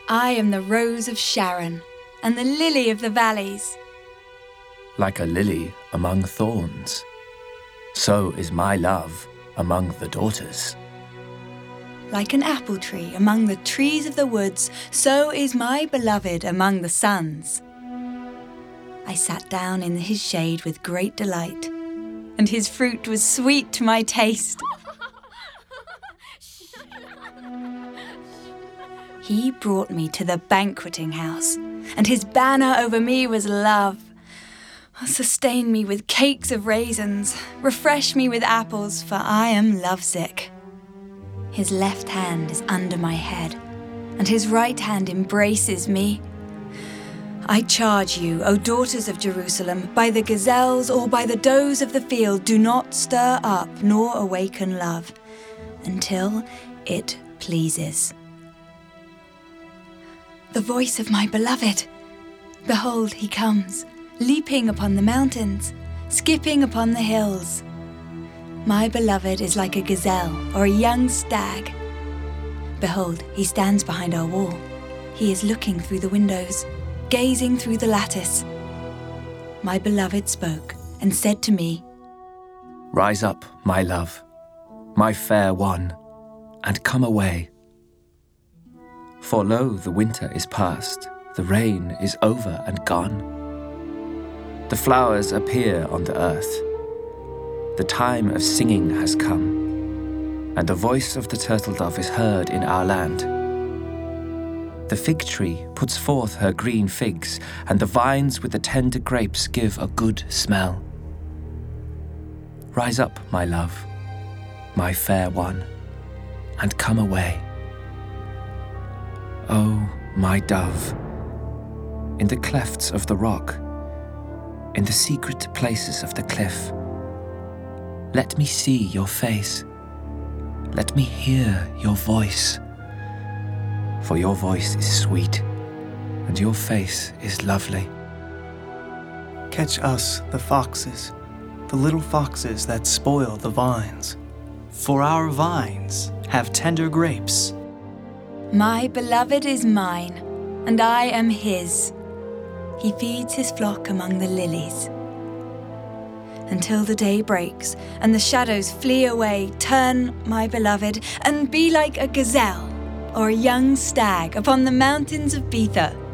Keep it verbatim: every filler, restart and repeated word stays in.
I am the rose of Sharon and the lily of the valleys. Like a lily among thorns, so is my love among the daughters. Like an apple tree among the trees of the woods, so is my beloved among the sons. I sat down in his shade with great delight, and his fruit was sweet to my taste. He brought me to the banqueting house, and his banner over me was love. Sustain me with cakes of raisins, refresh me with apples, for I am lovesick. His left hand is under my head, and his right hand embraces me. I charge you, O daughters of Jerusalem, by the gazelles or by the does of the field, do not stir up nor awaken love, until it pleases. The voice of my beloved. Behold, he comes, leaping upon the mountains, skipping upon the hills. My beloved is like a gazelle or a young stag. Behold, he stands behind our wall. He is looking through the windows, gazing through the lattice. My beloved spoke and said to me, Rise up, my love, my fair one, and come away. For lo, the winter is past, the rain is over and gone. The flowers appear on the earth. The time of singing has come, and the voice of the turtle dove is heard in our land. The fig tree puts forth her green figs, and the vines with the tender grapes give a good smell. Rise up, my love, my fair one, and come away. Oh, my dove, in the clefts of the rock, in the secret places of the cliff, let me see your face. Let me hear your voice. For your voice is sweet, and your face is lovely. Catch us, the foxes, the little foxes that spoil the vines. For our vines have tender grapes. My beloved is mine, and I am his. He feeds his flock among the lilies. Until the day breaks and the shadows flee away, turn, my beloved, and be like a gazelle or a young stag upon the mountains of Bether.